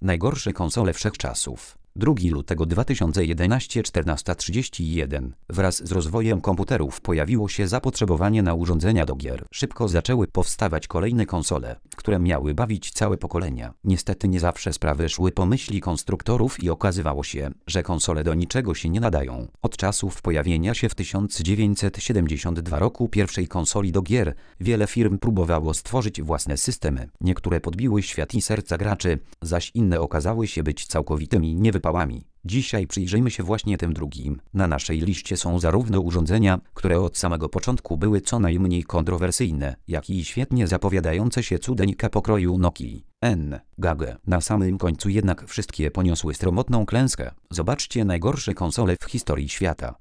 Najgorsze konsole wszechczasów. 2 lutego 2011 14:31. Wraz z rozwojem komputerów pojawiło się zapotrzebowanie na urządzenia do gier. Szybko zaczęły powstawać kolejne konsole, które miały bawić całe pokolenia. Niestety nie zawsze sprawy szły po myśli konstruktorów i okazywało się, że konsole do niczego się nie nadają. Od czasów pojawienia się w 1972 roku pierwszej konsoli do gier, wiele firm próbowało stworzyć własne systemy. Niektóre podbiły świat i serca graczy, zaś inne okazały się być całkowitymi niewypałami. Dzisiaj przyjrzyjmy się właśnie tym drugim. Na naszej liście są zarówno urządzenia, które od samego początku były co najmniej kontrowersyjne, jak i świetnie zapowiadające się cudeńka pokroju Nokii N-Gage. Na samym końcu jednak wszystkie poniosły sromotną klęskę. Zobaczcie najgorsze konsole w historii świata.